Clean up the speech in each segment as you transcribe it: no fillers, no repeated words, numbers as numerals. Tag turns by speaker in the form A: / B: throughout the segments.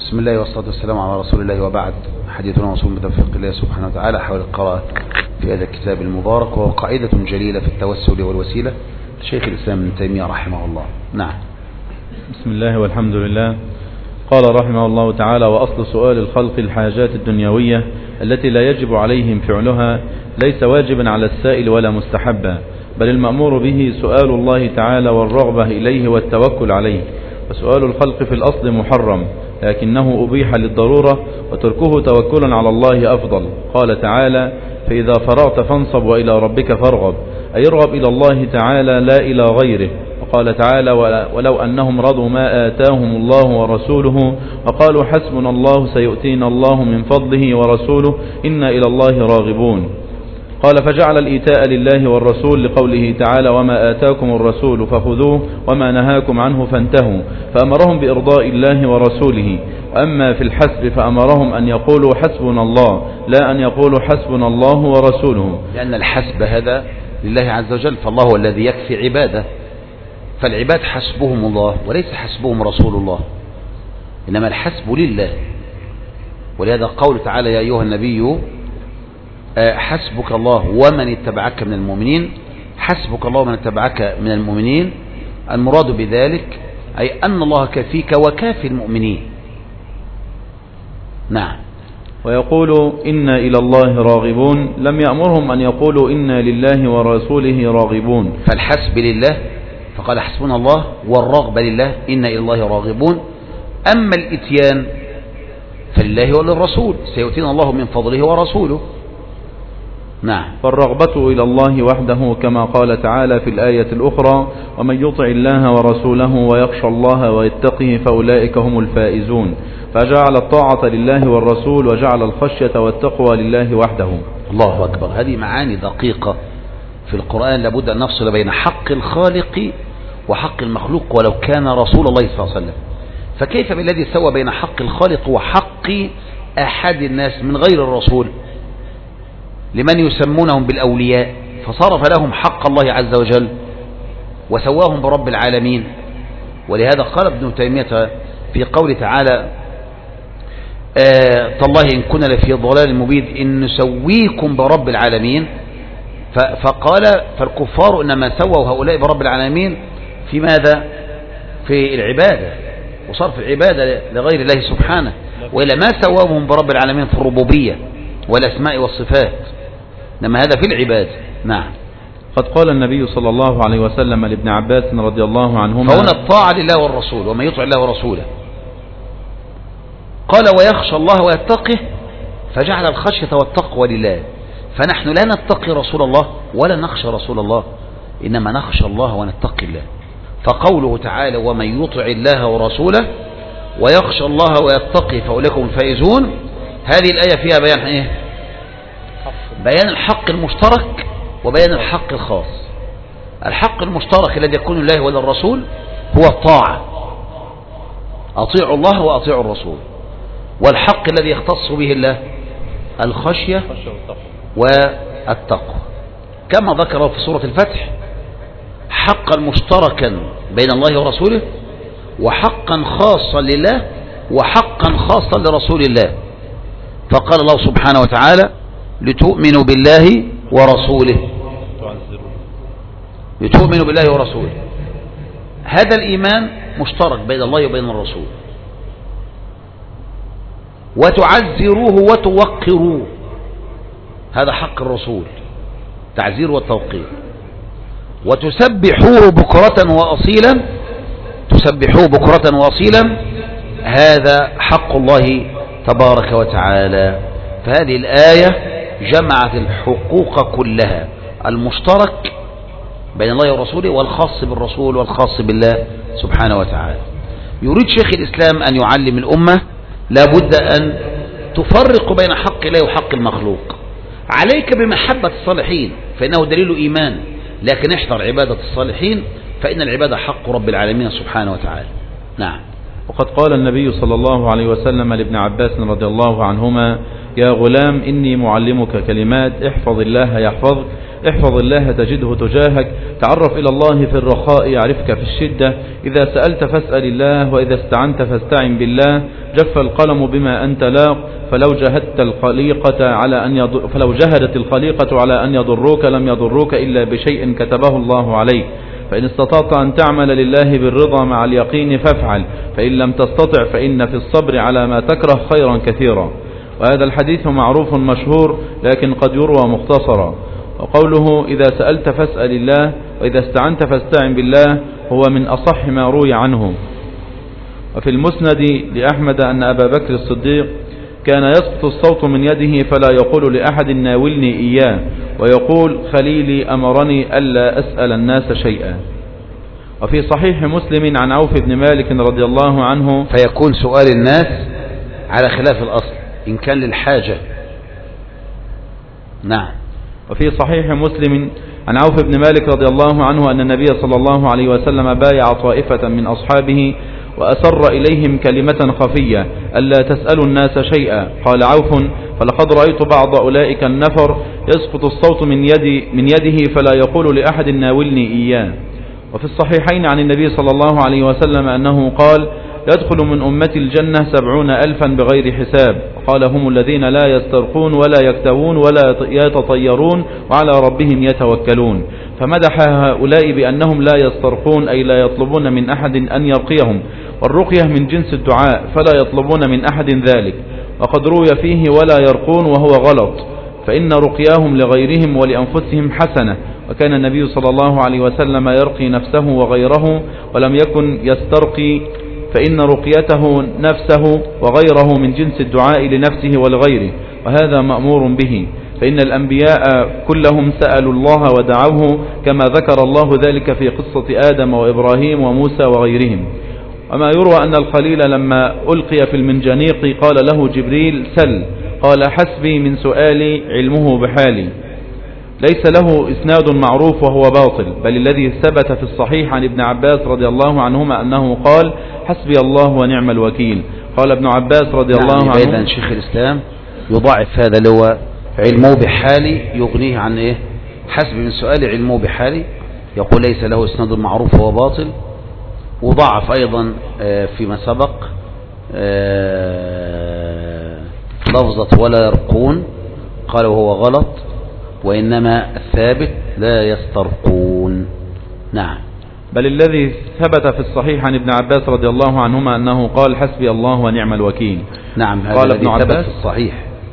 A: بسم الله والصلاة والسلام على رسول الله، وبعد. حديثنا موصول بتوفيق الله سبحانه وتعالى حول القراءة في هذا الكتاب المبارك، وهو قاعدة جليلة في التوسل والوسيلة شيخ الإسلام ابن تيمية رحمه الله. نعم.
B: بسم الله والحمد لله. قال رحمه الله تعالى: وأصل سؤال الخلق الحاجات الدنيوية التي لا يجب عليهم فعلها ليس واجبا على السائل ولا مستحبا، بل المأمور به سؤال الله تعالى والرغبة إليه والتوكل عليه. وسؤال الخلق في الأصل محرم، لكنه أبيح للضرورة، وتركه توكلا على الله أفضل. قال تعالى: فإذا فرغت فانصب وإلى ربك فارغب، أي ارغب إلى الله تعالى لا إلى غيره. وقال تعالى: ولو أنهم رضوا ما آتاهم الله ورسوله وقالوا حسبنا الله سيؤتينا الله من فضله ورسوله إنا إلى الله راغبون. قال: فجعل الإيتاء لله والرسول لقوله تعالى: وما آتاكم الرسول فخذوه وما نهاكم عنه فانتهوا، فأمرهم بإرضاء الله ورسوله. أما في الحسب فأمرهم أن يقولوا حسبنا الله، لا أن يقولوا حسبنا الله ورسوله،
A: لأن الحسب هذا لله عز وجل، فالله هو الذي يكفي عباده، فالعباد حسبهم الله وليس حسبهم رسول الله، إنما الحسب لله. ولهذا قول تعالى: يا أيها النبي حسبك الله ومن اتبعك من المؤمنين. حسبك الله ومن اتبعك من المؤمنين، المراد بذلك أي أن الله كفيك وكافي المؤمنين. نعم.
B: ويقول إنا إلى الله راغبون، لم يأمرهم أن يقولوا إنا لله ورسوله راغبون.
A: فالحسب لله فقال حسبنا الله، والرغبة لله إنا إلى الله راغبون. أما الإتيان فلله وللرسول، سيؤتينا الله من فضله ورسوله. نعم.
B: فالرغبة إلى الله وحده، كما قال تعالى في الآية الأخرى: ومن يطع الله ورسوله ويخشى الله ويتقه فأولئك هم الفائزون. فجعل الطاعة لله والرسول، وجعل الخشية والتقوى لله وحده.
A: الله أكبر. هذه معاني دقيقة في القرآن، لابد أن نفصل بين حق الخالق وحق المخلوق ولو كان رسول الله صلى الله عليه وسلم. فكيف بالذي سوى بين حق الخالق وحق أحد الناس من غير الرسول، لمن يسمونهم بالأولياء، فصرف لهم حق الله عز وجل وسواهم برب العالمين. ولهذا قال ابن تيمية في قول تعالى: تالله إن كنا لفي ضلال مبين إن نسويكم برب العالمين. فقال: فالكفار إنما سووا هؤلاء برب العالمين في ماذا؟ في العبادة وصرف العبادة لغير الله سبحانه، وإلا ما سواهم برب العالمين في الربوبية والأسماء والصفات، إنما هذا في العبادة. نعم.
B: قد قال النبي صلى الله عليه وسلم لابن عباس رضي الله عنهما:
A: فهنا الطاعة لله والرسول، ومن يطع الله ورسوله. قال: ويخشى الله ويتقه، فجعل الخشية والتقوى لله. فنحن لا نتقي رسول الله ولا نخشى رسول الله، إنما نخشى الله ونتقي الله. فقوله تعالى: ومن يطع الله ورسوله ويخشى الله ويتقي فأولئك هم الفائزون، هذه الآية فيها بيان إيه؟ بيان الحق المشترك وبيان الحق الخاص. الحق المشترك الذي يكون لله وللرسول هو الطاعة، أطيعوا الله وأطيعوا الرسول. والحق الذي يختص به الله الخشية والتقوى، كما ذكر في سورة الفتح: حقا مشتركا بين الله ورسوله، وحقا خاصا لله، وحقا خاصا لرسول الله. فقال الله سبحانه وتعالى: لتؤمنوا بالله ورسوله. لتؤمنوا بالله ورسوله، هذا الإيمان مشترك بين الله وبين الرسول. وتعزروه وتوقروه، هذا حق الرسول، تعزير والتوقير. وتسبحوه بكرة وأصيلا، تسبحوه بكرة وأصيلا، هذا حق الله تبارك وتعالى. فهذه الآية جمعت الحقوق كلها، المشترك بين الله ورسوله، والخاص بالرسول والخاص بالله سبحانه وتعالى. يريد شيخ الإسلام أن يعلم الأمة لابد أن تفرق بين حق الله وحق المخلوق. عليك بمحبة الصالحين فإنه دليل إيمان، لكن احذر عبادة الصالحين فإن العبادة حق رب العالمين سبحانه وتعالى. نعم.
B: وقد قال النبي صلى الله عليه وسلم لابن عباس رضي الله عنهما: يا غلام إني معلمك كلمات، احفظ الله يحفظك، احفظ الله تجده تجاهك، تعرف إلى الله في الرخاء يعرفك في الشدة، إذا سألت فاسأل الله، وإذا استعنت فاستعن بالله، جف القلم بما أنت لاق، فلو جهدت الخليقة على أن يضروك لم يضروك إلا بشيء كتبه الله عليك، فإن استطعت أن تعمل لله بالرضا مع اليقين فافعل، فإن لم تستطع فإن في الصبر على ما تكره خيرا كثيرا. وهذا الحديث معروف مشهور، لكن قد يروى مختصرا. وقوله إذا سألت فاسأل الله وإذا استعنت فاستعن بالله هو من أصح ما روي عنه. وفي المسند لأحمد أن أبا بكر الصديق كان يسقط الصوت من يده فلا يقول لأحد ناولني إياه، ويقول خليلي أمرني ألا أسأل الناس شيئا. وفي صحيح مسلم عن عوف بن مالك رضي الله عنه،
A: فيكون سؤال الناس على خلاف الأصل إن كان للحاجة. نعم.
B: وفي صحيح مسلم عن عوف بن مالك رضي الله عنه أن النبي صلى الله عليه وسلم بايع طائفة من أصحابه وأسر إليهم كلمة خفية ألا تسألوا الناس شيئا. قال عوف فلقد رأيت بعض أولئك النفر يسقط الصوت من يده فلا يقول لأحد ناولني إياه. وفي الصحيحين عن النبي صلى الله عليه وسلم أنه قال يدخل من أمة الجنة 70,000 بغير حساب. قال هم الذين لا يسترقون ولا يكتوون ولا يتطيرون وعلى ربهم يتوكلون، فمدح هؤلاء بأنهم لا يسترقون أي لا يطلبون من أحد أن يرقيهم، والرقية من جنس الدعاء فلا يطلبون من أحد ذلك. وقد روي فيه ولا يرقون وهو غلط، فإن رقياهم لغيرهم ولأنفسهم حسنة، وكان النبي صلى الله عليه وسلم يرقي نفسه وغيره ولم يكن يسترقي، فإن رقيته نفسه وغيره من جنس الدعاء لنفسه ولغيره، وهذا مأمور به، فإن الأنبياء كلهم سألوا الله ودعوه كما ذكر الله ذلك في قصة آدم وإبراهيم وموسى وغيرهم. وما يروى أن الخليل لما ألقي في المنجنيق قال له جبريل سل، قال حسبي من سؤالي علمه بحالي. ليس له إسناد معروف وهو باطل، بل الذي ثبت في الصحيح عن ابن عباس رضي الله عنهما أنه قال حسبي الله ونعم الوكيل. قال ابن عباس رضي الله عنه
A: إذن شيخ الإسلام يضاعف هذا اللي هو علمه بحالي يغنيه عن إيه؟ حسبي من سؤالي علمه بحالي، يقول ليس له إسناد معروف وهو باطل. وضعف أيضا فيما سبق لفظة ولا يرقون، قال وهو غلط، وإنما الثابت لا يسترقون. نعم.
B: بل الذي ثبت في الصحيح عن ابن عباس رضي الله عنهما أنه قال حسبي الله ونعم الوكيل.
A: نعم، هذا
B: قال
A: الذي ثبت في الصحيح.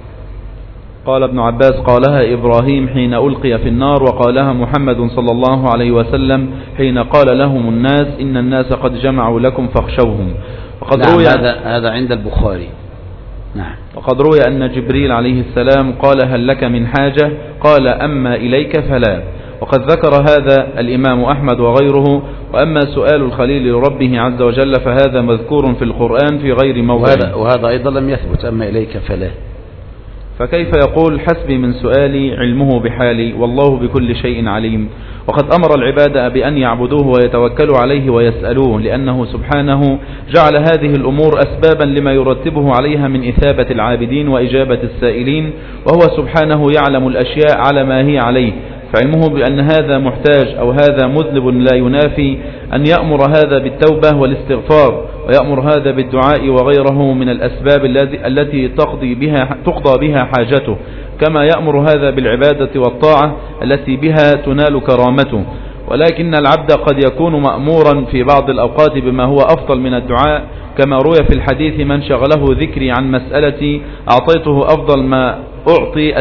B: قال ابن عباس قالها إبراهيم حين ألقي في النار، وقالها محمد صلى الله عليه وسلم حين قال لهم الناس إن الناس قد جمعوا لكم فاخشوهم. وقد
A: نعم،
B: روي
A: هذا عند البخاري. نعم.
B: وقد روي أن جبريل عليه السلام قال هل لك من حاجة؟ قال أما إليك فلا. وقد ذكر هذا الإمام أحمد وغيره. وأما سؤال الخليل لربه عز وجل فهذا مذكور في القرآن في غير موضع،
A: وهذا أيضا لم يثبت أما إليك فلا.
B: فكيف يقول حسبي من سؤالي علمه بحالي والله بكل شيء عليم؟ وقد أمر العباد بأن يعبدوه ويتوكلوا عليه ويسألوه، لأنه سبحانه جعل هذه الأمور أسبابا لما يرتبه عليها من إثابة العابدين وإجابة السائلين، وهو سبحانه يعلم الأشياء على ما هي عليه، فعلمه بأن هذا محتاج أو هذا مذنب لا ينافي أن يأمر هذا بالتوبة والاستغفار، ويأمر هذا بالدعاء وغيره من الأسباب التي تقضى بها حاجته، كما يأمر هذا بالعبادة والطاعة التي بها تنال كرامته. ولكن العبد قد يكون مأمورا في بعض الأوقات بما هو أفضل من الدعاء، كما روي في الحديث من شغله ذكري عن مسألتي أعطيته أفضل ما أعطي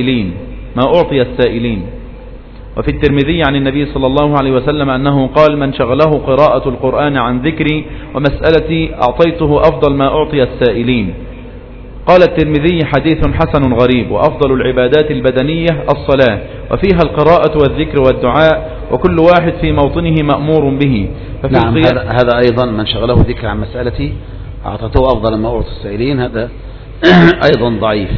B: السائلين. وفي الترمذي عن النبي صلى الله عليه وسلم أنه قال من شغله قراءة القرآن عن ذكري ومسألتي أعطيته أفضل ما أعطي السائلين. قال الترمذي حديث حسن غريب. وأفضل العبادات البدنية الصلاة، وفيها القراءة والذكر والدعاء، وكل واحد في موطنه مأمور به.
A: نعم، هذا أيضا من شغله ذكر عن مسألتي أعطته أفضل ما أعطي السائلين، هذا أيضا ضعيف.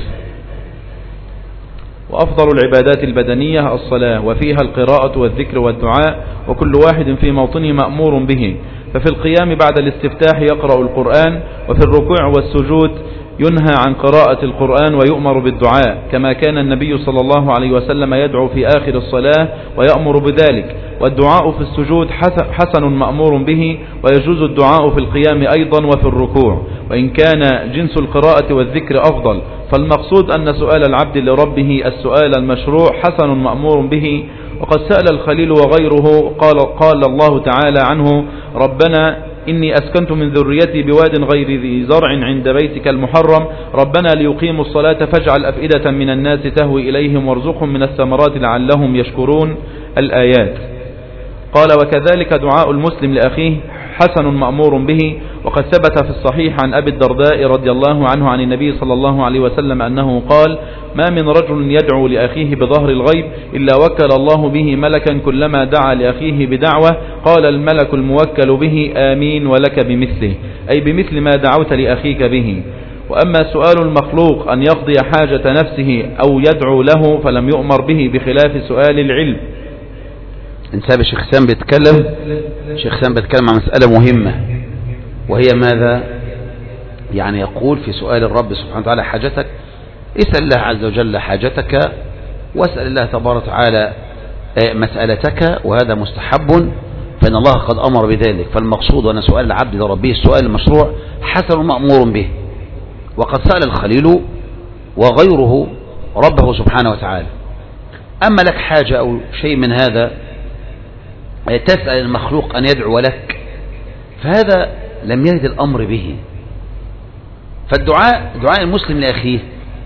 B: وأفضل العبادات البدنية الصلاة، وفيها القراءة والذكر والدعاء، وكل واحد في موطنه مأمور به. ففي القيام بعد الاستفتاح يقرأ القرآن، وفي الركوع والسجود ينهى عن قراءة القرآن ويؤمر بالدعاء، كما كان النبي صلى الله عليه وسلم يدعو في آخر الصلاة ويأمر بذلك. والدعاء في السجود حسن مأمور به، ويجوز الدعاء في القيام أيضا وفي الركوع، وإن كان جنس القراءة والذكر أفضل. فالمقصود أن سؤال العبد لربه السؤال المشروع حسن مأمور به. وقد سأل الخليل وغيره قال الله تعالى عنه: ربنا إني أسكنت من ذريتي بواد غير ذي زرع عند بيتك المحرم ربنا ليقيموا الصلاة فاجعل أفئدة من الناس تهوي إليهم وارزقهم من الثمرات لعلهم يشكرون. الآيات. قال: وكذلك دعاء المسلم لأخيه حسن مأمور به. وقد ثبت في الصحيح عن أبي الدرداء رضي الله عنه عن النبي صلى الله عليه وسلم أنه قال: ما من رجل يدعو لأخيه بظهر الغيب إلا وكل الله به ملكا كلما دعا لأخيه بدعوة قال الملك الموكل به آمين ولك بمثله، أي بمثل ما دعوت لأخيك به. وأما سؤال المخلوق أن يقضي حاجة نفسه أو يدعو له فلم يؤمر به، بخلاف سؤال العلم.
A: انتبه، شيخ سام بيتكلم عن مسألة مهمة، وهي ماذا؟ يعني يقول في سؤال الرب سبحانه وتعالى حاجتك، اسأل الله عز وجل حاجتك، واسأل الله تبارك وتعالى مسألتك، وهذا مستحب، فإن الله قد أمر بذلك. فالمقصود أن سؤال العبد لربه السؤال المشروع حسن مأمور به. وقد سأل الخليل وغيره ربه سبحانه وتعالى. أما لك حاجة أو شيء من هذا تسأل المخلوق أن يدعو لك، فهذا لم يرد الأمر به. فالدعاء دعاء المسلم لأخيه،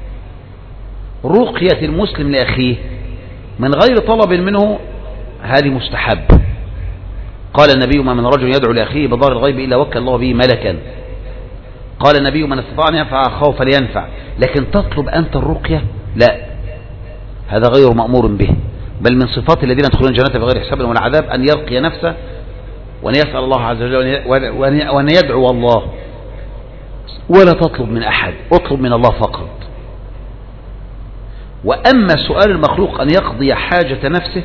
A: رقية المسلم لأخيه من غير طلب منه، هذه مستحب. قال النبي: ما من رجل يدعو لأخيه بظهر الغيب إلا وكل الله به ملكا. قال النبي: من استطاع أن ينفع أخاه فلينفع. لكن تطلب أنت الرقية؟ لا، هذا غير مأمور به. بل من صفات الذين يدخلون الجنة بغير حساب ولا عذاب أن يرقي نفسه وأن يسأل الله عز وجل وأن يدعو الله، ولا تطلب من أحد، اطلب من الله فقط. وأما سؤال المخلوق أن يقضي حاجة نفسه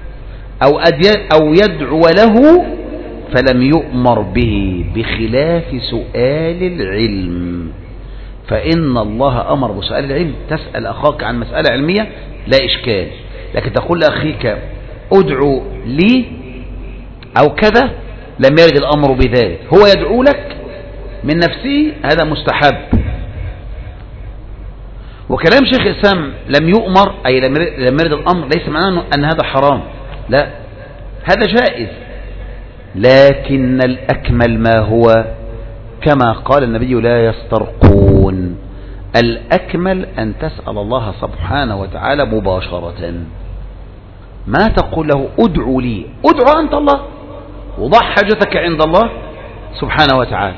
A: أو يدعو له فلم يؤمر به، بخلاف سؤال العلم. فإن الله أمر بسؤال العلم. تسأل أخاك عن مسألة علمية لا إشكال، لكن تقول لأخيك ادعو لي أو كذا، لم يرد الأمر بذلك. هو يدعو لك من نفسه، هذا مستحب. وكلام شيخ الإسلام لم يؤمر أي لم يرد الأمر ليس معناه أن هذا حرام، لا، هذا جائز. لكن الأكمل ما هو كما قال النبي: لا يسترقون. الأكمل أن تسأل الله سبحانه وتعالى مباشرة، ما تقول له ادعو لي، ادعو أنت الله وضع حاجتك عند الله سبحانه وتعالى،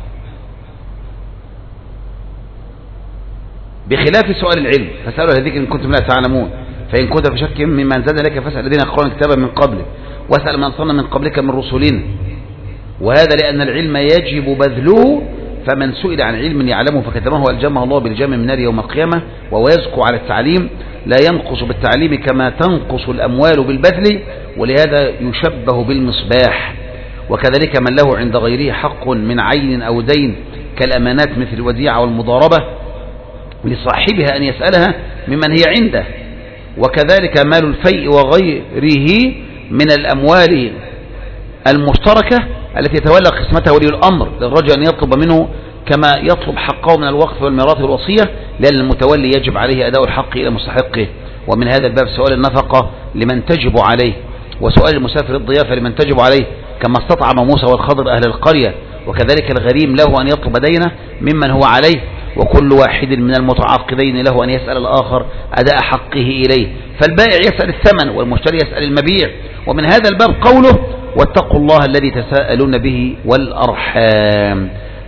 A: بخلاف سؤال العلم. فسألوا هذيك إن كنتم لا تعلمون، فإن كنت في شك مما أنزلنا لك فاسأل الذين يقرؤون الكتاب من قبلك واسأل من أرسلنا من قبلك من رسلنا. وهذا لأن العلم يجب بذله، فمن سئل عن علم يعلمه فكتمه ألجمه الله بالجم من نار يوم القيامة. وهو يزكو على التعليم، لا ينقص بالتعليم كما تنقص الأموال بالبذل، ولهذا يشبه بالمصباح. وكذلك من له عند غيره حق من عين أو دين كالأمانات مثل الوديعة والمضاربة لصاحبها أن يسألها ممن هي عنده. وكذلك مال الفيء وغيره من الأموال المشتركة التي يتولى قسمتها ولي الأمر للرجل أن يطلب منه كما يطلب حقه من الوقف والميراث والوصية، لأن المتولي يجب عليه أداء الحق إلى مستحقه. ومن هذا الباب سؤال النفقة لمن تجب عليه، وسؤال المسافر الضيافة لمن تجب عليه، كما استطعم موسى والخضر أهل القرية. وكذلك الغريم له أن يطلب دينه ممن هو عليه، وكل واحد من المتعاقدين له أن يسأل الآخر أداء حقه إليه. فالبائع يسأل الثمن والمشتري يسأل المبيع. ومن هذا الباب قوله: واتقوا الله الذي تساءلون به والأرحام.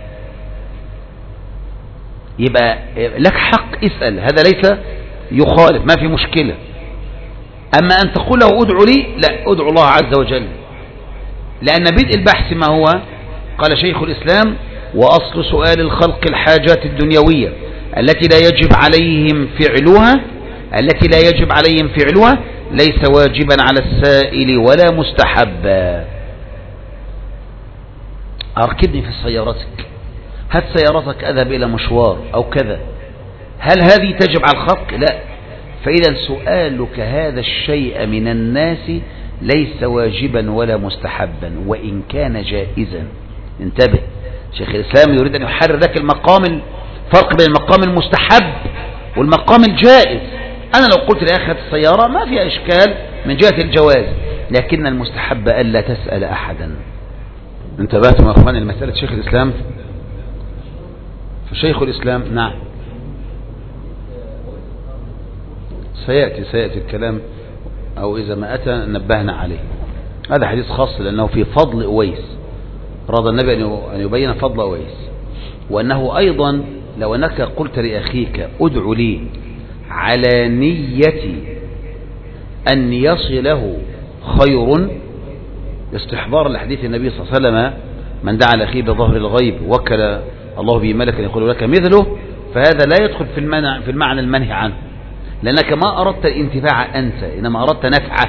A: يبقى لك حق اسأل، هذا ليس يخالف، ما في مشكلة. أما أن تقول له ادعو لي، لا، ادعو الله عز وجل، لأن بدء البحث ما هو؟ قال شيخ الإسلام: وأصل سؤال الخلق الحاجات الدنيوية التي لا يجب عليهم فعلها ليس واجبا على السائل ولا مستحبا. أركبني في سيارتك، هات سيارتك أذهب إلى مشوار أو كذا، هل هذه تجب على الخلق؟ لا. فإذا سؤالك هذا الشيء من الناس ليس واجبا ولا مستحبا وإن كان جائزا. انتبه، شيخ الإسلام يريد أن يحرر لك الفرق بين المقام المستحب والمقام الجائز. أنا لو قلت لأخي هات السيارة ما فيها إشكال من جهة الجواز، لكن المستحب ألا تسأل أحدا. انتبهتم يا أخواني لمسألة شيخ الإسلام؟ فشيخ الإسلام نعم سيأتي الكلام، أو إذا ما أتى نبهنا عليه. هذا حديث خاص لأنه في فضل أويس، رضى النبي أن يبين فضل أويس، وأنه أيضا لو أنك قلت لأخيك ادع لي على نية أن يصله خير، استحضار لحديث النبي صلى الله عليه وسلم من دعا لأخيه بظهر الغيب وكل الله به ملكا يقول لك مثله، فهذا لا يدخل في المعنى المنهي عنه، لأنك ما أردت الانتفاع أنت، إنما أردت نفعه.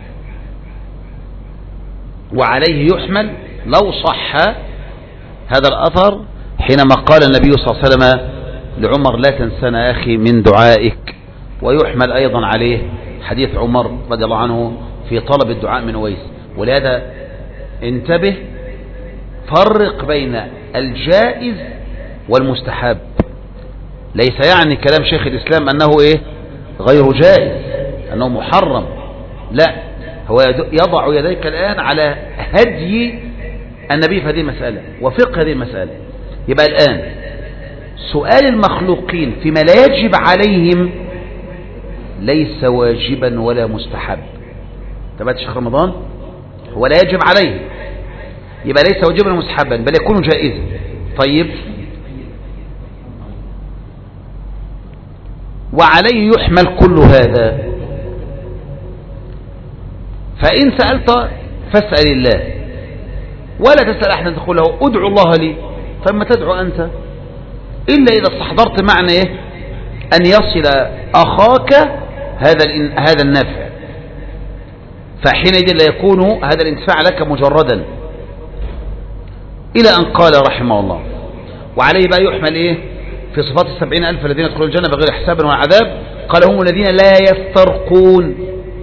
A: وعليه يحمل لو صح هذا الأثر حينما قال النبي صلى الله عليه وسلم لعمر لا تنسنا أخي من دعائك، ويحمل أيضا عليه حديث عمر رضي الله عنه في طلب الدعاء من أويس. ولهذا انتبه، فرق بين الجائز والمستحب. ليس يعني كلام شيخ الإسلام أنه غير جائز، أنه محرم، لا، هو يضع يديك الآن على هدي النبي في هذه المسألة وفقه هذه المسألة. يبقى الآن سؤال المخلوقين فيما لا يجب عليهم ليس واجبا ولا مستحب. تبعت شيخ رمضان، هو لا يجب عليه، يبقى ليس واجبا مستحبا بل يكون جائزا. طيب، وعليه يحمل كل هذا. فإن سألت فاسأل الله ولا تسأل أحدا، تقول له ادعو الله لي، فما تدعو أنت إلا إذا استحضرت معنى أن يصل أخاك هذا النافع، فحينئذ لا يكون هذا الانتفاع لك مجردا. إلى أن قال رحمه الله وعليه بقى يحمل في صفات 70,000 الذين يدخلون الجنة بغير حساب ولا عذاب، قال هم الذين لا يسترقون،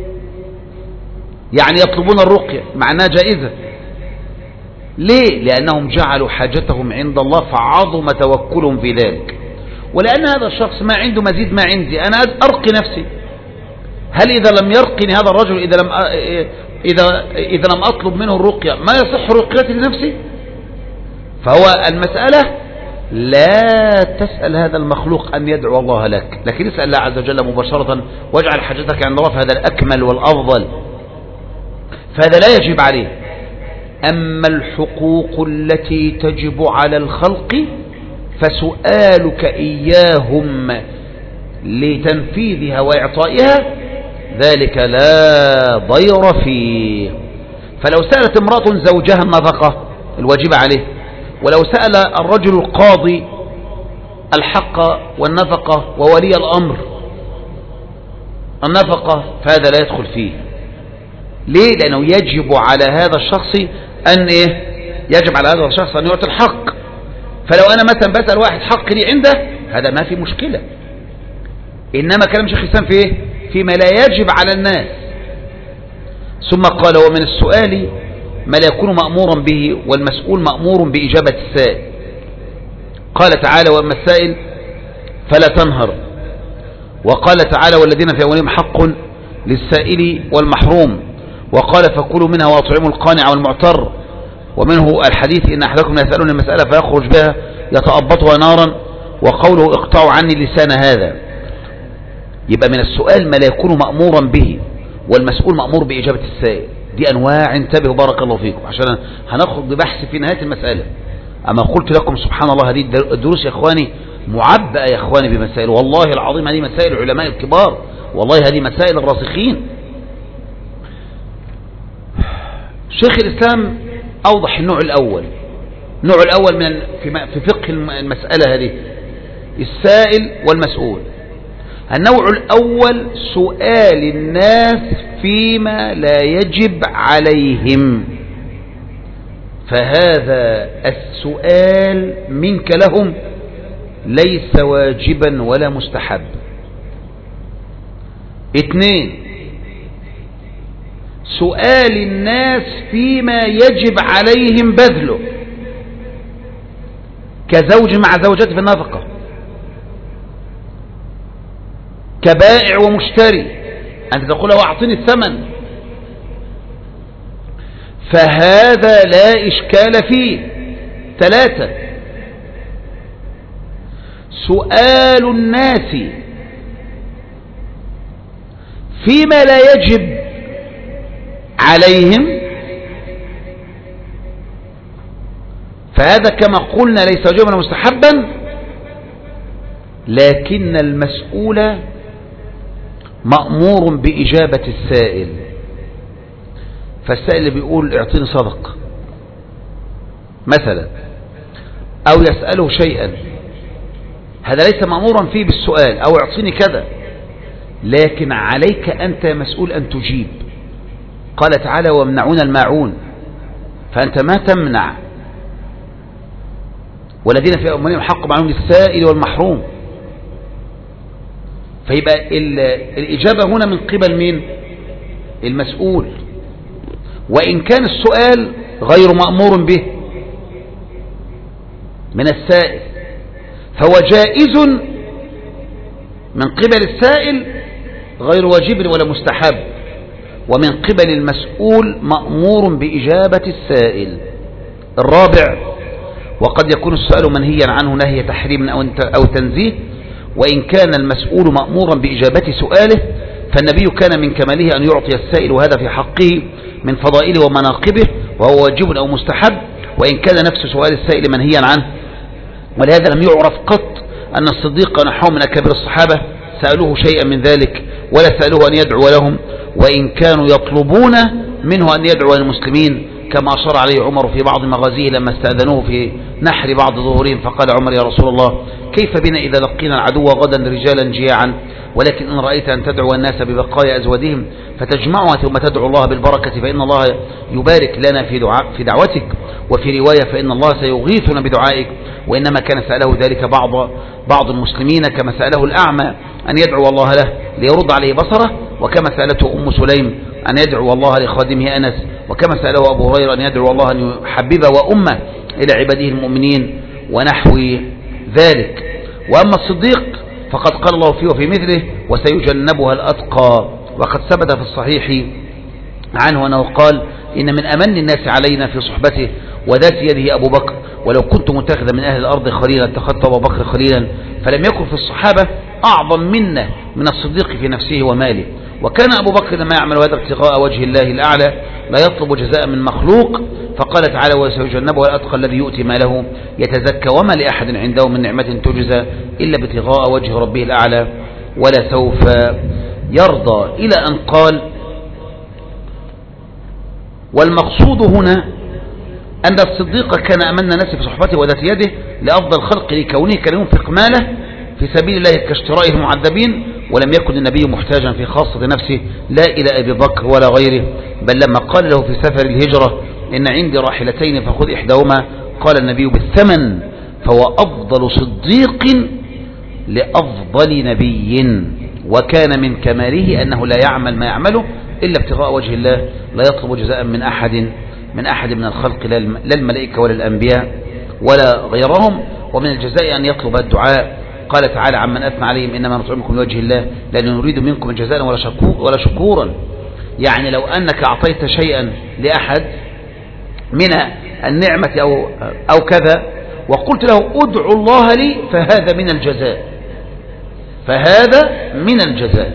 A: يعني يطلبون الرقية، معناها جائزة. ليه؟ لأنهم جعلوا حاجتهم عند الله فعظم توكلهم في ذلك، ولأن هذا الشخص ما عنده مزيد ما عندي، أنا أرقي نفسي. هل إذا لم يرقني هذا الرجل، إذا لم أطلب منه الرقية ما يصح رقيتي لنفسي؟ فهو المسألة لا تسأل هذا المخلوق أن يدعو الله لك، لكن اسأل الله عز وجل مباشرة واجعل حاجتك عند الله، فهذا الأكمل والأفضل، فهذا لا يجب عليه. أما الحقوق التي تجب على الخلق فسؤالك إياهم لتنفيذها وإعطائها ذلك لا ضير فيه. فلو سألت امرأة زوجها النفقة الواجبة عليه، ولو سأل الرجل القاضي الحق والنفقة وولي الأمر النفقة، فهذا لا يدخل فيه. ليه؟ لأنه يجب على هذا الشخص يجب على هذا الشخص أن يعطي الحق. فلو أنا مثلا بسأل واحد حق لي عنده، هذا ما في مشكلة، إنما كلام شيخ الإسلام في فيما لا يجب على الناس. ثم قال ومن السؤال ما لا يكون مأمورا به والمسؤول مأمور بإجابة السائل. قال تعالى وأما السائل فلا تنهر، وقال تعالى والذين في أموالهم حق للسائل والمحروم، وقال فكلوا منها وأطعموا القانع والمعتر. ومنه الحديث إن أحدكم لا يسألون المسألة فيخرج بها يتأبطها نارا، وقوله اقطعوا عني لسان هذا. يبقى من السؤال ما لا يكون مأمورا به والمسؤول مأمور بإجابة السائل. دي أنواع، انتبهوا بارك الله فيكم، عشان هناخذ ببحث في نهاية المسألة. أما قلت لكم سبحان الله هذه الدروس يا إخواني معبأة يا إخواني بمسائل، والله العظيم هذه مسائل العلماء الكبار، والله هذه مسائل الراسخين. شيخ الإسلام أوضح النوع الأول. النوع الأول في فقه المسألة هذه السائل والمسؤول. النوع الأول سؤال الناس فيما لا يجب عليهم، فهذا السؤال منك لهم ليس واجبا ولا مستحب. 2، سؤال الناس فيما يجب عليهم بذله كزوج مع زوجته في النفقة، كبائع ومشتري، أنت تقول له أعطيني الثمن، فهذا لا إشكال فيه. 3، سؤال الناس فيما لا يجب عليهم، فهذا كما قلنا ليس واجبا ولا مستحبا، لكن المسؤول مأمور بإجابة السائل. فالسائل اللي بيقول اعطيني صدق مثلا أو يسأله شيئا، هذا ليس مأمورا فيه بالسؤال أو اعطيني كذا، لكن عليك أنت مسؤول أن تجيب. قال تعالى ويمنعون الماعون، فأنت ما تمنع، والذين في أموالهم حق معلوم للسائل والمحروم. فيبقى الإجابة هنا من قبل مين؟ المسؤول، وإن كان السؤال غير مأمور به من السائل فهو جائز من قبل السائل غير واجب ولا مستحب، ومن قبل المسؤول مأمور بإجابة السائل. 4، وقد يكون السؤال منهيا عنه نهي تحريم أو تنزيه، وإن كان المسؤول مأمورا بإجابة سؤاله فالنبي كان من كماله أن يعطي السائل، وهذا في حقه من فضائله ومناقبه، وهو واجب أو مستحب، وإن كان نفس سؤال السائل منهيا عنه. ولهذا لم يعرف قط أن الصديق ونحوه من أكابر الصحابة سألوه شيئا من ذلك، ولا سألوه أن يدعو لهم، وإن كانوا يطلبون منه أن يدعو للمسلمين، كما أشار عليه عمر في بعض مغازيه لما استأذنوه في نحر بعض ظهورهم، فقال عمر يا رسول الله كيف بنا إذا لقينا العدو غدا رجالا جياعا، ولكن إن رأيت أن تدعو الناس ببقايا أزودهم فتجمعها ثم تدعو الله بالبركة فإن الله يبارك لنا في دعوتك، وفي رواية فإن الله سيغيثنا بدعائك. وإنما كان سأله ذلك بعض المسلمين، كما سأله الأعمى أن يدعو الله له ليرد عليه بصره، وكما سألته أم سليم أن يدعو الله لخادمه أنس، وكما سأله أبو هريرة أن يدعو الله أن يحبب وأمه إلى عباده المؤمنين ونحو ذلك. وأما الصديق فقد قال الله فيه وفي مثله وسيجنبها الأتقى، وقد ثبت في الصحيح عنه أنه قال إن من أمن الناس علينا في صحبته وذات يده أبو بكر، ولو كنت متخذا من أهل الأرض خليلا اتخذت أبو بكر خليلا. فلم يكن في الصحابة أعظم منا من الصديق في نفسه وماله. وكان أبو بكر لما يعمل هذا ابتغاء وجه الله الأعلى لا يطلب جزاء من مخلوق، فقال تعالى وسيجنبها الأتقى الذي يؤتي ماله يتزكى وما لأحد عنده من نعمة تجزى إلا ابتغاء وجه ربه الأعلى ولا سوف يرضى، إلى أن قال والمقصود هنا أن الصديق كان أمن الناس في صحبته وذات يده لأفضل الخلق لكونه كان ينفق ماله في سبيل الله كاشترائه المعذبين، ولم يكن النبي محتاجا في خاصة نفسه لا إلى أبي بكر ولا غيره، بل لما قال له في سفر الهجرة إن عندي راحلتين فخذ إحداهما قال النبي بالثمن، فهو أفضل صديق لأفضل نبي. وكان من كماله أنه لا يعمل ما يعمله إلا ابتغاء وجه الله، لا يطلب جزاء من أحد من الخلق، لا الملائكة ولا الأنبياء ولا غيرهم. ومن الجزاء أن يطلب الدعاء. قال تعالى عمن أثنى عليهم إنما نطعمكم لوجه الله لا نريد منكم جزاء ولا شكورا. يعني لو أنك أعطيت شيئا لأحد من النعمة أو كذا وقلت له ادعو الله لي فهذا من الجزاء،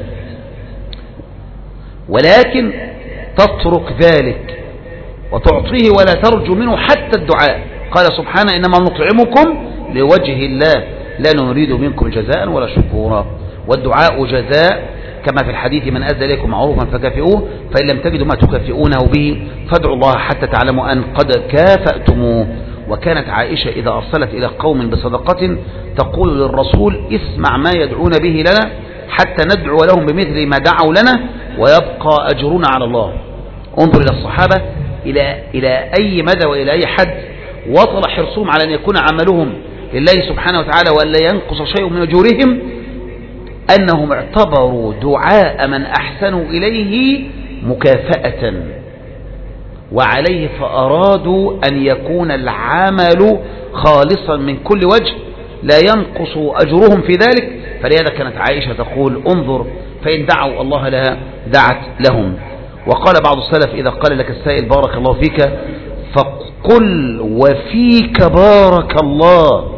A: ولكن تترك ذلك وتعطيه ولا ترجو منه حتى الدعاء. قال سبحانه إنما نطعمكم لوجه الله لا نريد منكم جزاء ولا شكورا. والدعاء جزاء كما في الحديث من أدى إليكم معروفا فكافئوه فإن لم تجدوا ما تكافئونه به فادعوا الله حتى تعلموا أن قد كافأتموه. وكانت عائشة إذا أرسلت إلى قوم بصدقة تقول للرسول اسمع ما يدعون به لنا حتى ندعو لهم بمثل ما دعوا لنا ويبقى أجرنا على الله. انظر إلى الصحابة إلى أي مدى وإلى أي حد وصل حرصهم على أن يكون عملهم لله سبحانه وتعالى وأن لا ينقص شيء من أجورهم، أنهم اعتبروا دعاء من أحسنوا إليه مكافأة وعليه، فأرادوا أن يكون العمل خالصا من كل وجه لا ينقص أجرهم في ذلك. فلهذا كانت عائشة تقول انظر فإن دعوا الله لها دعت لهم. وقال بعض السلف إذا قال لك السائل بارك الله فيك فقل وفيك بارك الله.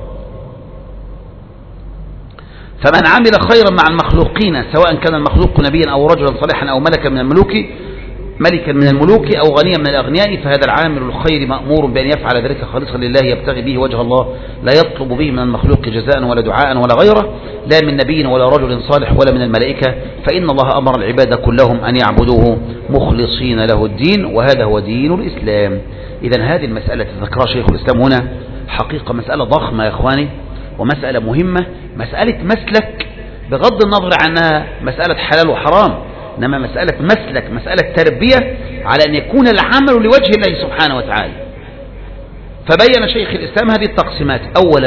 A: فمن عمل خيرا مع المخلوقين سواء كان المخلوق نبيا أو رجلا صالحا أو ملكا من الملوك أو غنيا من الأغنياء، فهذا العامل الخير مأمور بأن يفعل ذلك خالصا لله يبتغي به وجه الله، لا يطلب به من المخلوق جزاء ولا دعاء ولا غيره، لا من نبي ولا رجل صالح ولا من الملائكة، فإن الله أمر العباد كلهم أن يعبدوه مخلصين له الدين، وهذا هو دين الإسلام. إذن هذه المسألة ذكرها شيخ الإسلام هنا حقيقة مسألة ضخمة يا إخواني، ومسألة مهمة، مسألة مسلك بغض النظر عنها مسألة حلال وحرام، إنما مسألة مسلك، مسألة تربية على أن يكون العمل لوجه الله سبحانه وتعالى. فبين شيخ الإسلام هذه التقسيمات.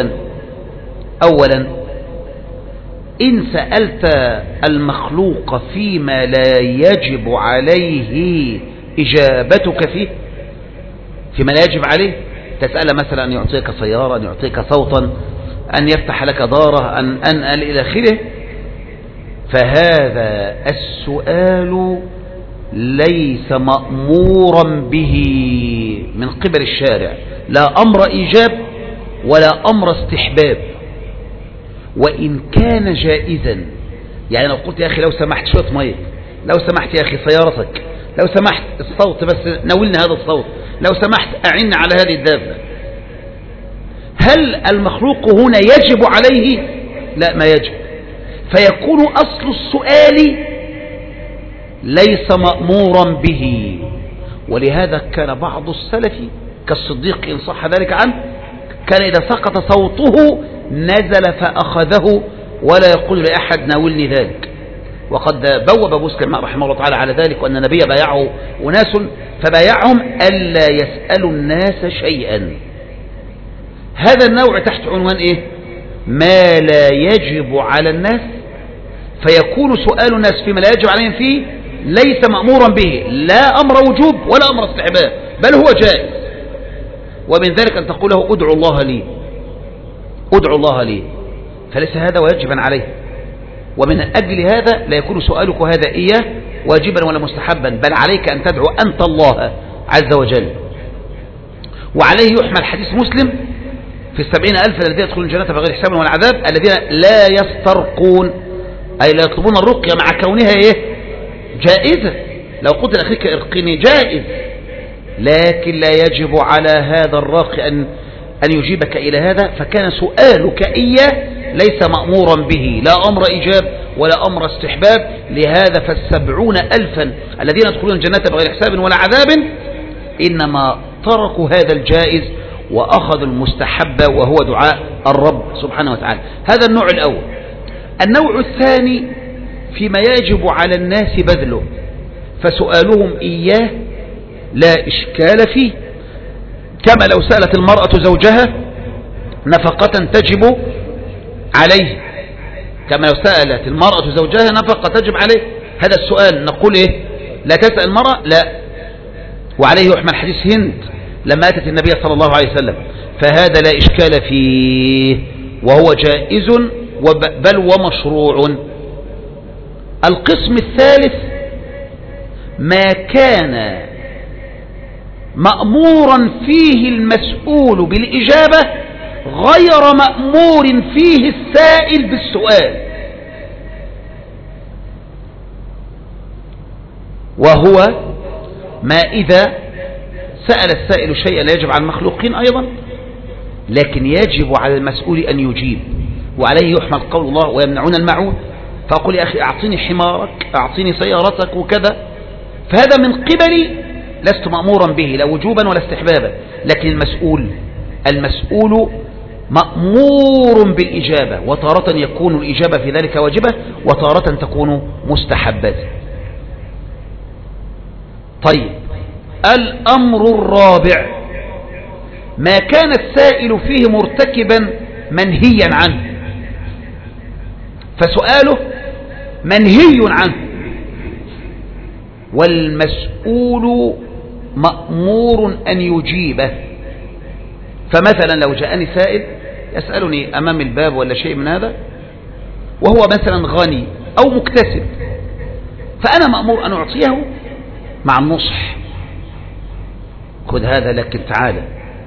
A: أولا إن سألت المخلوق فيما لا يجب عليه إجابتك فيما لا يجب عليه، تسأل مثلا أن يعطيك سيارة، أن يعطيك صوتا، أن يفتح لك داره، أن إلى آخره، فهذا السؤال ليس مأمورا به من قبل الشارع، لا أمر إيجاب ولا أمر استحباب، وإن كان جائزا. يعني لو قلت يا أخي لو سمحت شوية مية، لو سمحت يا أخي سيارتك، لو سمحت الصوت بس ناولنا هذا الصوت، لو سمحت أعني على هذه الدابة، هل المخلوق هنا يجب عليه؟ لا، ما يجب، فيكون أصل السؤال ليس مأمورا به. ولهذا كان بعض السلف كالصديق إن صح ذلك عنه كان إذا سقط صوته نزل فأخذه ولا يقول لأحد ناولني ذلك. وقد بوب أبو سليمان رحمه الله تعالى على ذلك، وأن النبي بايعه أناس فبايعهم ألا يسألوا الناس شيئا. هذا النوع تحت عنوان إيه؟ ما لا يجب على الناس، فيكون سؤال الناس فيما لا يجب عليهم فيه ليس مأمورا به، لا أمر وجوب ولا أمر استحباب، بل هو جائز. ومن ذلك أن تقول له ادعو الله لي، ادعو الله لي، فليس هذا واجبا عليه. ومن أجل هذا لا يكون سؤالك هذا إياه واجبا ولا مستحبا، بل عليك أن تدعو أنت الله عز وجل. وعليه يحمل حديث مسلم في 70,000 الذين يدخلون الجنة بغير حساب ولا عذاب، الذين لا يسترقون، أي لا يطلبون الرقية مع كونها إيه؟ جائزة. لو قلت لأخيك ارقني جائز، لكن لا يجب على هذا الراقي أن يجيبك إلى هذا، فكان سؤالك إياه ليس مأمورا به، لا أمر إيجاب ولا أمر استحباب. لهذا ف70,000 الذين يدخلون الجنة بغير حساب ولا عذاب إنما تركوا هذا الجائز وأخذوا المستحب وهو دعاء الرب سبحانه وتعالى. هذا النوع الأول. النوع الثاني فيما يجب على الناس بذله، فسؤالهم إياه لا إشكال فيه، كما لو سألت المرأة زوجها نفقة تجب عليه، كما لو سألت المرأة زوجها نفقة تجب عليه، هذا السؤال نقول إيه؟ لا تسأل المرأة، لا. وعليه يحمل حديث هند لما أتت النبي صلى الله عليه وسلم، فهذا لا إشكال فيه وهو جائز بل ومشروع. القسم الثالث ما كان مأمورا فيه المسؤول بالإجابة غير مأمور فيه السائل بالسؤال، وهو ما إذا سأل السائل شيئا لا يجب على المخلوقين أيضا، لكن يجب على المسؤول أن يجيب. وعليه يحمل قول الله ويمنعون الماعون، فأقول يا أخي أعطيني حمارك، أعطيني سيارتك وكذا، فهذا من قبلي لست مأمورا به لا وجوبا ولا استحبابا، لكن المسؤول مأمور بالإجابة، وتارة يكون الإجابة في ذلك واجبة وتارة تكون مستحبة. طيب الأمر الرابع ما كان السائل فيه مرتكبا منهيا عنه، فسؤاله منهي عنه، والمسؤول مأمور أن يجيبه. فمثلا لو جاءني سائل يسألني أمام الباب ولا شيء من هذا، وهو مثلا غني أو مكتسب، فأنا مأمور أن أعطيه مع النصح، خذ هذا لكن تعالى،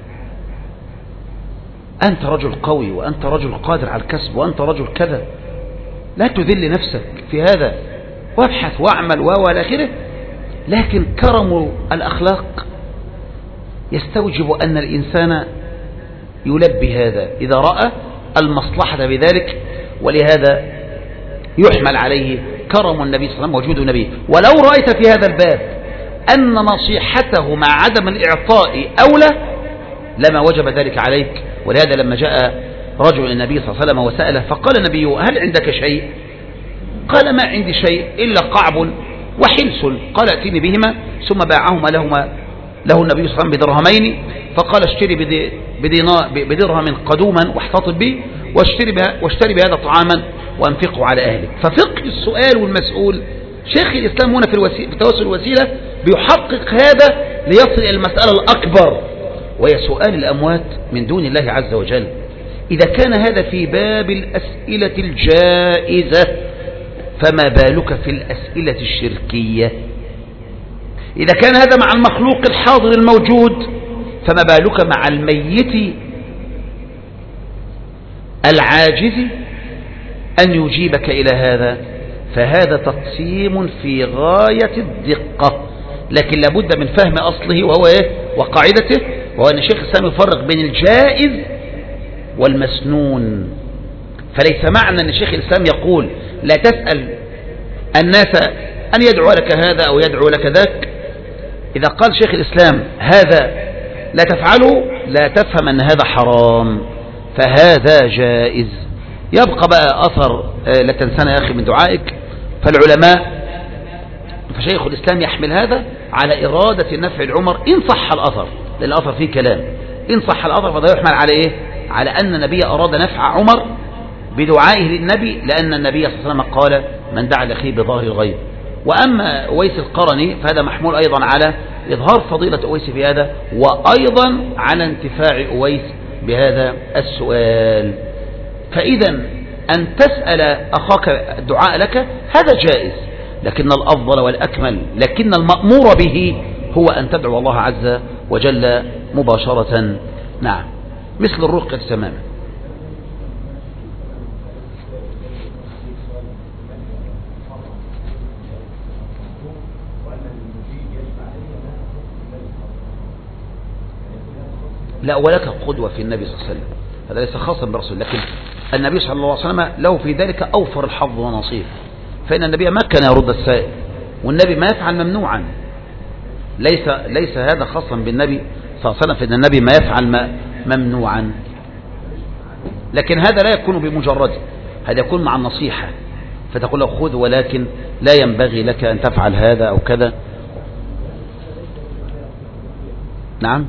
A: أنت رجل قوي وأنت رجل قادر على الكسب وأنت رجل كذا، لا تذل نفسك في هذا، وابحث واعمل وإلى آخره. لكن كرم الأخلاق يستوجب أن الإنسان يلبي هذا إذا رأى المصلحة بذلك، ولهذا يحمل عليه كرم النبي صلى الله عليه وسلم وجود النبي. ولو رأيت في هذا الباب أن نصيحته مع عدم الإعطاء أولى لما وجب ذلك عليك. ولهذا لما جاء رجل النبي صلى الله عليه وسلم وسأله فقال النبي: هل عندك شيء؟ قال: ما عندي شيء إلا قعب وحلس. قال: ائتني بهما، ثم باعهما له النبي صلى الله عليه وسلم بدرهمين، فقال: اشتري بدرهم قدوما واحتطب به، واشتري بهذا طعاما وانفقه على أهلك. ففقه السؤال والمسؤول شيخ الإسلام هنا في التوسل الوسيلة بيحقق هذا ليصل إلى المسألة الأكبر، وهي سؤال الأموات من دون الله عز وجل. إذا كان هذا في باب الأسئلة الجائزة، فما بالك في الأسئلة الشركية؟ إذا كان هذا مع المخلوق الحاضر الموجود، فما بالك مع الميت العاجز أن يجيبك إلى هذا؟ فهذا تقسيم في غاية الدقة، لكن لابد من فهم أصله وهو إيه؟ وقاعدته، وهو أن الشيخ الإسلام يفرق بين الجائز والمسنون. فليس معنى أن الشيخ الإسلام يقول لا تسأل الناس أن يدعو لك هذا أو يدعو لك ذاك. إذا قال شيخ الإسلام هذا لا تفعله، لا تفهم أن هذا حرام، فهذا جائز. يبقى بقى أثر لا تنسانا يا أخي من دعائك. فالعلماء فشيخ الإسلام يحمل هذا على إرادة نفع العمر إن صح الأثر، لأن الأثر فيه كلام. إن صح الأثر فده يحمل على إيه؟ على أن النبي أراد نفع عمر بدعائه للنبي، لأن النبي صلى الله عليه وسلم قال: من دعا لأخيه بظاهر الغيب. وأما أويس القرني فهذا محمول أيضا على إظهار فضيلة أويس في هذا، وأيضا على انتفاع أويس بهذا السؤال. فإذا أن تسأل أخاك الدعاء لك هذا جائز، لكن الأفضل والأكمل، لكن المأمور به هو أن تدعو الله عز وجل مباشرة. نعم، مثل الرقية تماما. لا، ولك قدوة في النبي صلى الله عليه وسلم، هذا ليس خاصا برسول، لكن النبي صلى الله عليه وسلم له في ذلك أوفر الحظ ونصيب، فإن النبي ما كان يرد السائل، والنبي ما يفعل ممنوعا. ليس هذا خاصا بالنبي صلى الله عليه وسلم، فإن النبي ما يفعل ممنوعا، لكن هذا لا يكون بمجرد، هذا يكون مع النصيحة، فتقول له خذ ولكن لا ينبغي لك أن تفعل هذا أو كذا. نعم،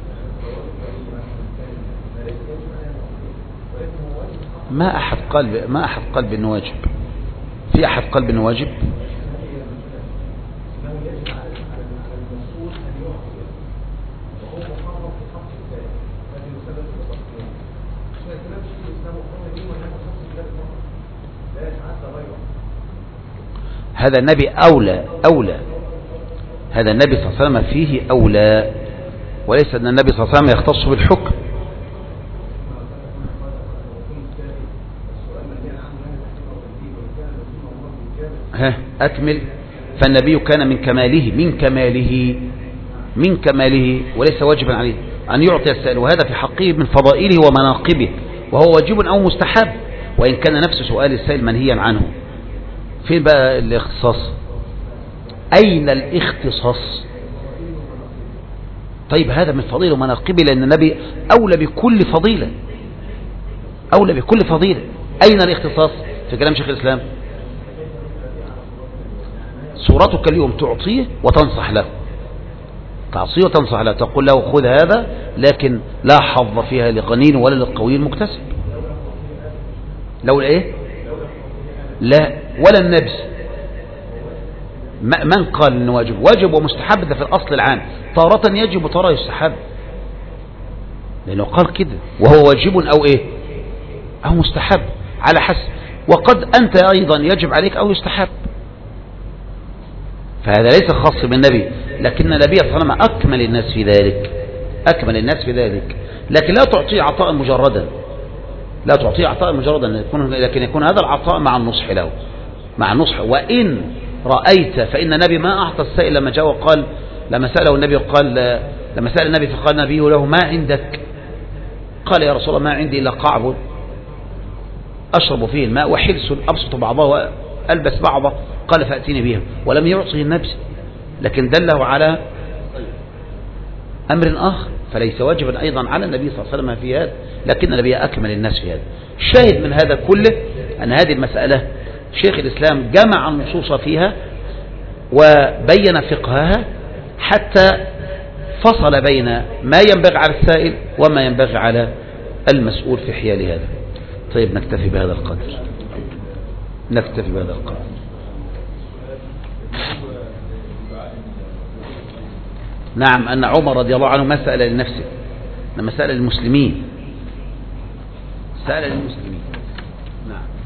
A: ما أحد قال بأنه واجب. في أحد قال بأنه واجب؟ هذا النبي أولى، هذا النبي صلى الله عليه وسلم فيه أولى، وليس أن النبي صلى الله عليه وسلم يختص بالحكم. أكمل. فالنبي كان من كماله وليس واجبا عليه أن يعطي السائل، وهذا في حقه من فضائله ومناقبه، وهو واجب أو مستحب، وإن كان نفس سؤال السائل منهيا عنه. فين بقى الاختصاص؟ أين الاختصاص؟ طيب هذا من فضيله ومناقبه، لأن النبي أولى بكل فضيلة. أين الاختصاص في كلام شيخ الإسلام؟ صورتك اليوم تعطيه وتنصح له، تعصيه وتنصح له، تقول له خذ هذا لكن لا حظ فيها لغني ولا للقوي المكتسب. لو ايه؟ لا ولا النبي من قال انه واجب؟ واجب ومستحب ده في الاصل العام، تارة يجب وتارة يستحب، لانه قال كده وهو واجب او ايه او مستحب على حسب، وقد انت ايضا يجب عليك او يستحب، فهذا ليس خاص بالنبي، لكن النبي صلى الله عليه وسلم اكمل الناس في ذلك، اكمل الناس في ذلك. لكن لا تعطيه عطاء مجردا، لا تعطيه عطاء مجردا، لكن يكون هذا العطاء مع النصح له، مع النصح. وإن رأيت، فإن النبي ما أعطى السائل لما جاء وقال، لما سأله النبي وقال، لما سأل النبي فقال النبي له ما عندك؟ قال يا رسول الله ما عندي إلا قعب أشرب فيه الماء وحلس أبسط بعضه وألبس بعضه، قال فأتيني بها. ولم يعطه النبي، لكن دله على أمر آخر، فليس واجبا أيضا على النبي صلى الله عليه وسلم في هذا، لكن النبي أكمل الناس في هذا. الشاهد من هذا كله أن هذه المسألة شيخ الإسلام جمع النصوص فيها وبين فقهها حتى فصل بين ما ينبغي على السائل وما ينبغي على المسؤول في حيال هذا. طيب نكتفي بهذا القدر، نكتفي بهذا القدر. نعم، أن عمر رضي الله عنه ما سأل لنفسه، إنما سأل للمسلمين، سأل للمسلمين. نعم.